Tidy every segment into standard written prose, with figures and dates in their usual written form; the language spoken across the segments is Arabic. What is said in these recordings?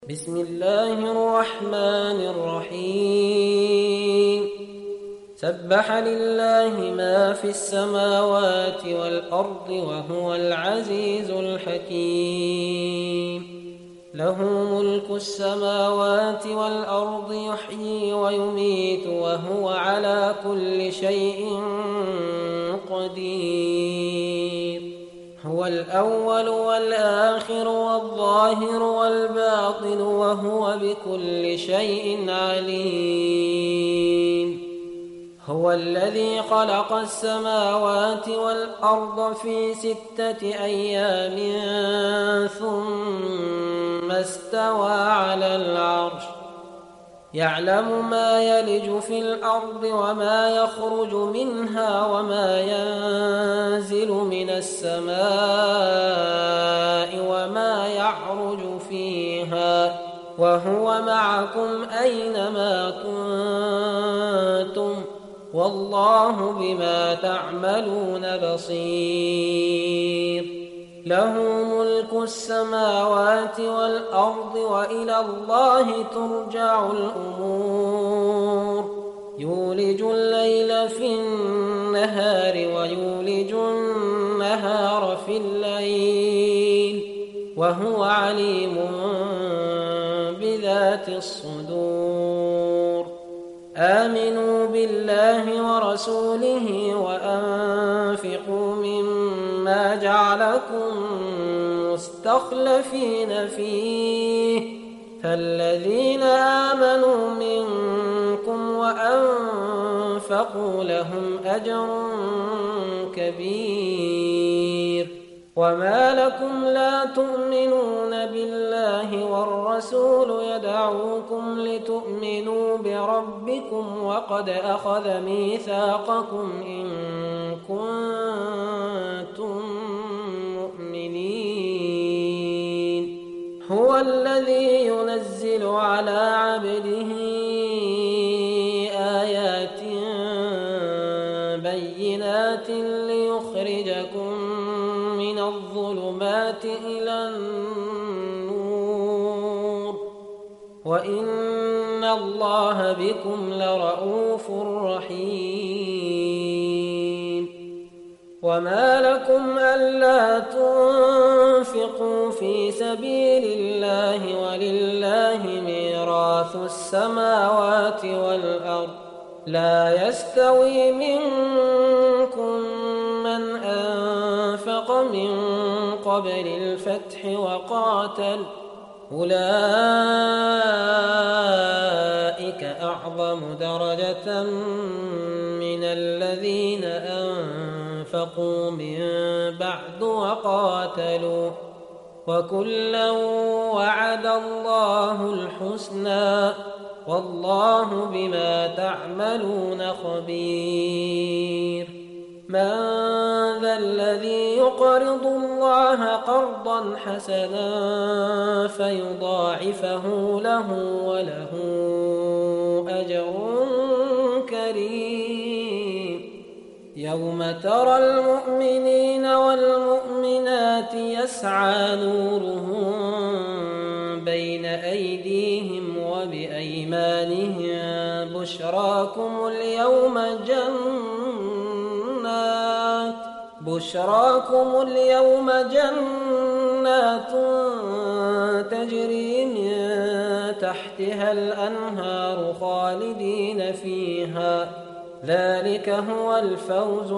بسم الله الرحمن الرحيم سبح لله ما في السماوات والأرض وهو العزيز الحكيم له ملك السماوات والأرض يحيي ويميت وهو على كل شيء قدير هو الأول والآخر والظاهر والباطن وهو بكل شيء عليم هو الذي خلق السماوات والأرض في 6 أيام ثم استوى على العرش يعلم ما يلج في الأرض وما يخرج منها وما ينزل من السماء وما يعرج فيها وهو معكم أينما كنتم والله بما تعملون بصير له ملك السماوات والأرض وإلى الله ترجع الأمور يولج الليل في النهار ويولج النهار في الليل وهو عليم بذات الصدور آمنوا بالله ورسوله وأنفقوا مما جعلكم مستخلفين فيه فالذين آمنوا منكم وأنفقوا لهم أجر كبير وما لكم لا تؤمنون بالله والرسول يدعوكم لتؤمنوا بربكم وقد أخذ ميثاقكم إن كنتم مؤمنين هو الذي ينزل على عبده آيات بينات ليخرجكم من الظلمات إلى النور وإن الله بكم لرءوف رحيم وما لكم ألا تنفقوا في سبيل الله ولله ميراث السماوات والأرض لا يستوي منكم من أنفق من قبل الفتح وقاتل أولئك أعظم درجة من الذين أنفقوا من بعد وقاتلوا وكلا وعد الله الحسنى والله بما تعملون خبير من ذا الذي يقرض الله قرضا حسنا فيضاعفه له وله أجر كريم يوم ترى المؤمنين والمؤمنات يسعى نورهم بين أيديهم وبأيمانهم بشراكم اليوم جنات تجري من تحتها الأنهار خالدين فيها ذلك هو الفوز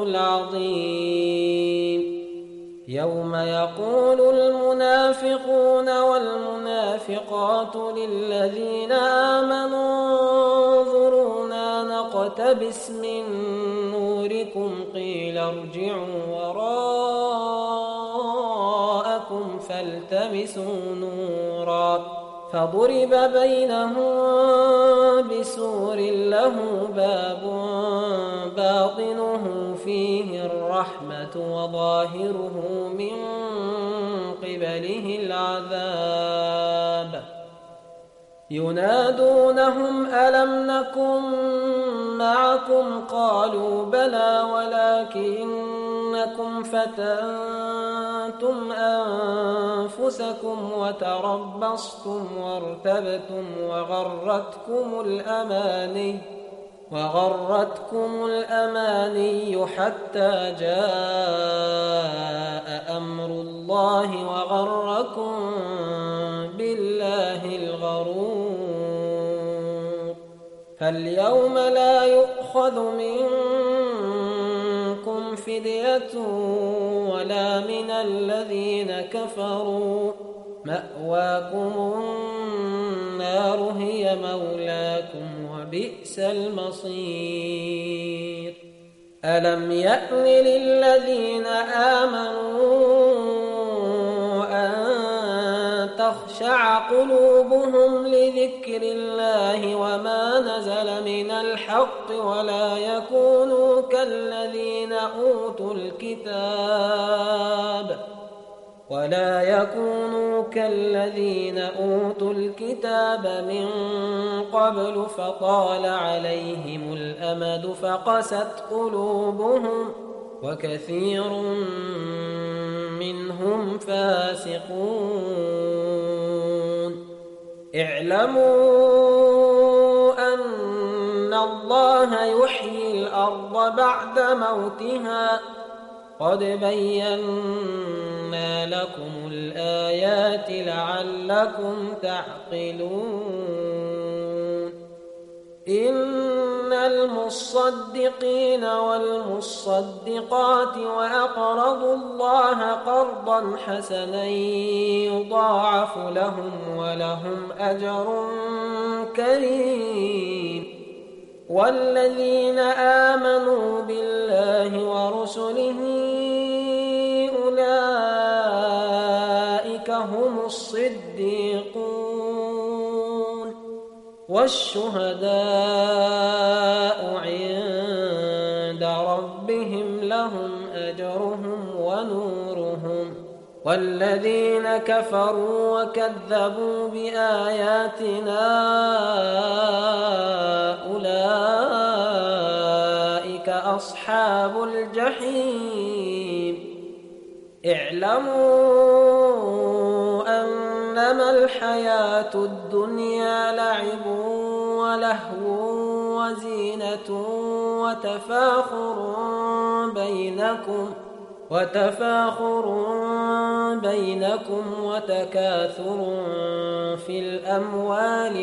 العظيم يوم يقول المنافقون والمنافقات للذين آمنوا انظرونا نقتبس من نوركم قيل ارجعوا وراءكم فالتمسوا نورا فضرب بينهم بسور له باب باطنه فيه الرحمة وظاهره من قبله العذاب ينادونهم ألم نكن معكم قالوا بلى ولكنكم فتنتم أنفسكم وتربصتم وارتبتم وغرتكم الأماني حتى جاء أمر الله وغركم بالله الغرور فاليوم لا يؤخذ منكم فدية ولا من الذين كفروا مأواكم النار هي مولاكم وبئس المصير ألم يأن للذين آمنوا أن تخشع قلوبهم لذكر الله وما نزل من الحق ولا يكونوا كالذين أوتوا الكتاب من قبل فطال عليهم الأمد فقست قلوبهم وكثير منهم فاسقون اعلموا أن الله يحيي الأرض بعد موتها قد بينا لكم الآيات لعلكم تعقلون إن المصدقين والمصدقات وأقرضوا الله قرضا حسنا يضاعف لهم ولهم أجر كريم والذين آمنوا بالله ورسله أولئك هم الصديقون والشهداء عند ربهم لهم أجرهم ونورهم والذين كفروا وكذبوا بآياتنا أولئك أصحاب الجحيم اعلموا أنما الحياة الدنيا لعب ولهو وزينة وتفاخر بينكم وتكاثر في الأموال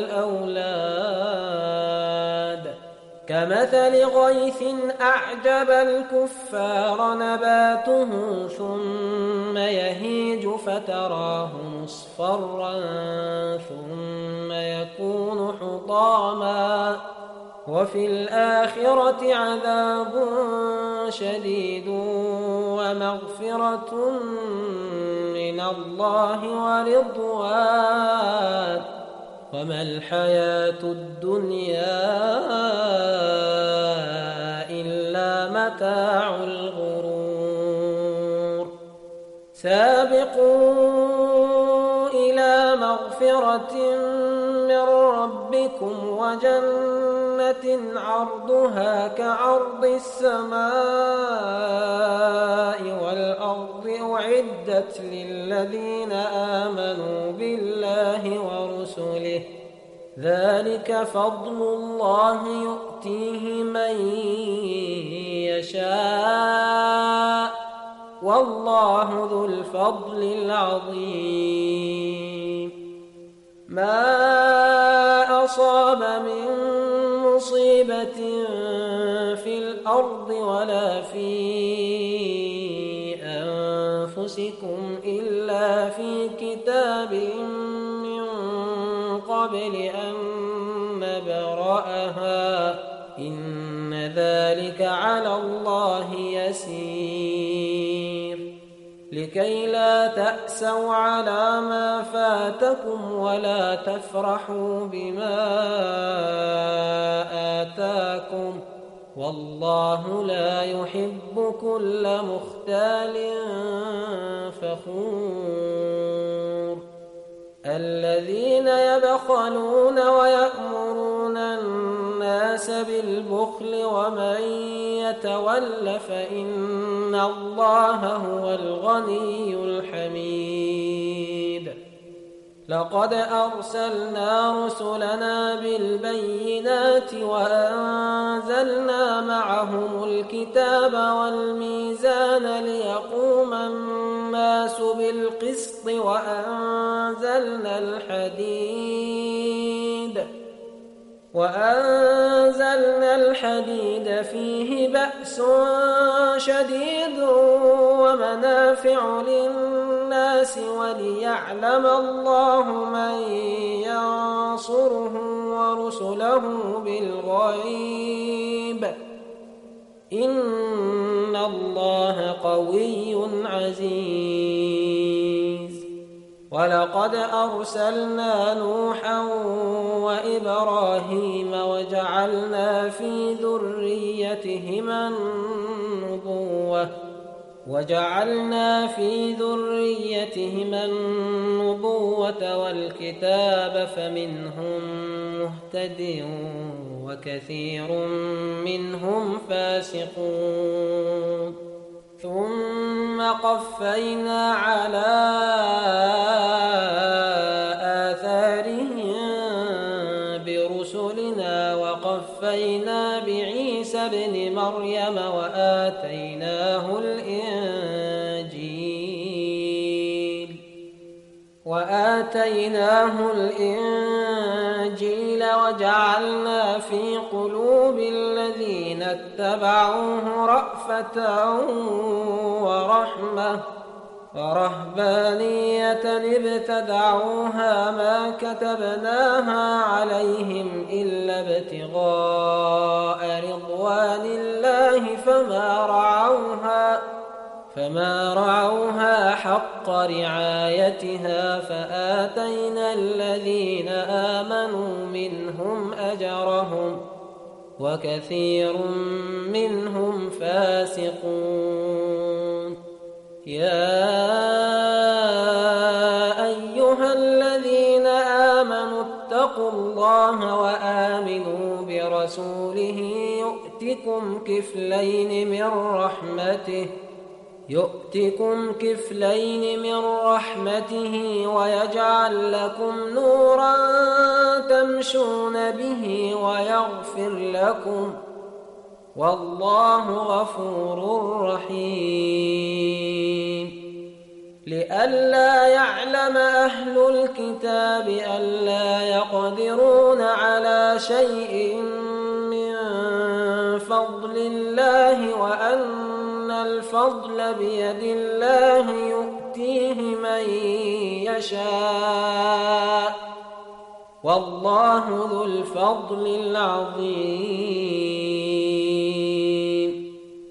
والأولاد كمثل غيث أعجب الكفار نباته ثم يهيج فتراه مصفرا ثم يكون حطاما وفي الآخرة عذاب شديد ومغفرة من الله ورضوان وما الحياة الدنيا إلا متاع الغرور سابقوا إلى مغفرة من ربكم وجنة عرضها كعرض السماء والأرض أعدت للذين آمنوا بالله ورسله ذلك فضل الله يؤتيه من يشاء والله ذو الفضل العظيم ما أصاب من مصيبة في الأرض ولا في أنفسكم إلا في كتاب من قبل أن نبرأها إن ذلك على الله يسير لكي لا تأسوا على ما فاتكم ولا تفرحوا بما آتاكم والله لا يحب كل مختال فخور الذين يبخلون ويأمرون الناس بالبخل ومن يتول فإن الله هو الغني الحميد لقد أرسلنا رسلنا بالبينات وأنزلنا معهم الكتاب والميزان ليقوم الناس بالقسط وأنزلنا الحديد فيه بأس شديد ومنافع للناس وليعلم الله من ينصره ورسله بالغيب إن الله قوي عزيز ولقد أرسلنا نوحا وإبراهيم وجعلنا في ذريتهما النبوة والكتاب فمنهم مهتد وكثير منهم فاسقون ثم قفينا على آثارهم برسلنا وقفينا بعيسى ابن مريم وآتيناه الإنجيل وجعلنا في قلوب الذين اتبعوه رأفة ورحمة ورهبانية ابتدعوها ما كتبناها عليهم إلا ابتغاء رضوان الله فما رعوها حق رعايتها فآتينا الذين آمنوا منهم أجرهم وكثير منهم فاسقون يا أيها الذين آمنوا اتقوا الله وآمنوا برسوله يؤتكم كفلين من رحمته ويجعل لكم نورا تمشون به ويغفر لكم والله غفور رحيم لئلا يعلم أهل الكتاب ألا يقدرون على شيء من فضل الله وأن الفضل بيد الله يؤتيه من يشاء، والله ذو الفضل العظيم.